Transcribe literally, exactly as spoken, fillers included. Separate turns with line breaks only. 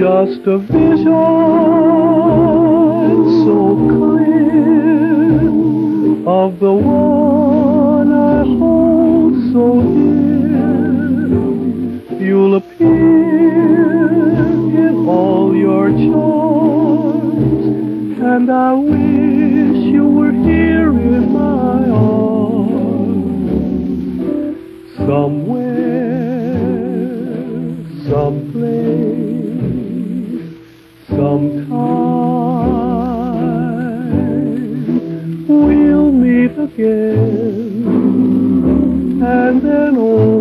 Just a vision so clear of the one I hold so dear. You'll appear in all your charms, and I wish you were here in my arms. Somewhere, someplace, sometime we'll meet again, and then oh